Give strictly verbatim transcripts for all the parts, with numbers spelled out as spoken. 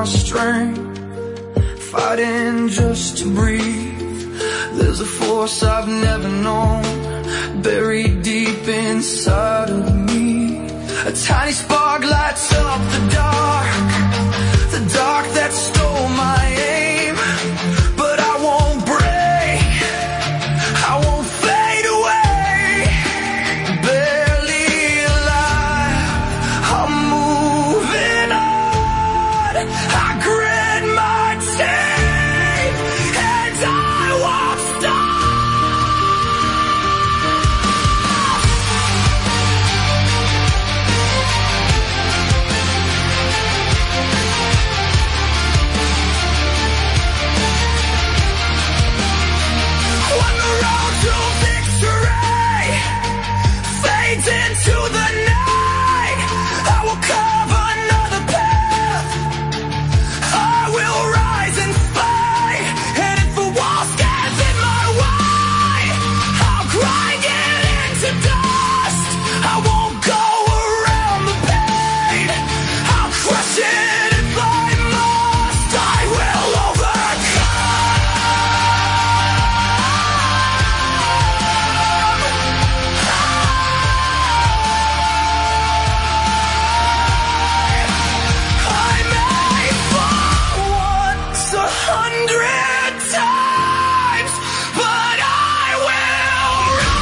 my strength, fighting just to breathe. There's a force I've never known, buried deep inside of me. A tiny spark lights up the dark, the dark that stole my aim. But I won't break, I won't fade away. Barely alive, I'm moving on. I grit my teeth and I won't stop. When the road to victory fades into the night, I will carve another path. I will rise and fight, and if a wall stands in my way, I'll grind it into dust. I won't go around the pain, I'll crush it if I must. I will overcome. I may fall once a hundred times, but I will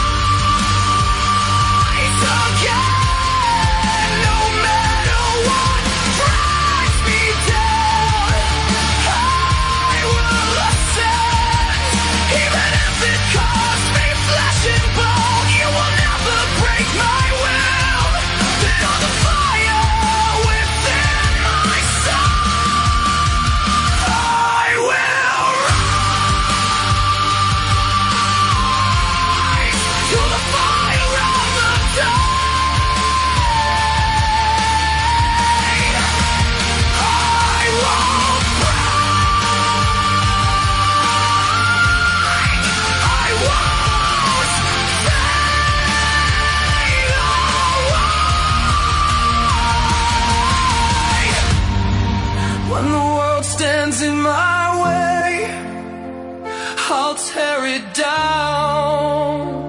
rise again. No matter what drags me down, I will ascend. Even if it costs me flesh and bone, you will never break my will. Feel the fire within my soul. I will rise to the fire of the day. I won't break. I won't fade away. When the world stands in my way, I'll tear it down.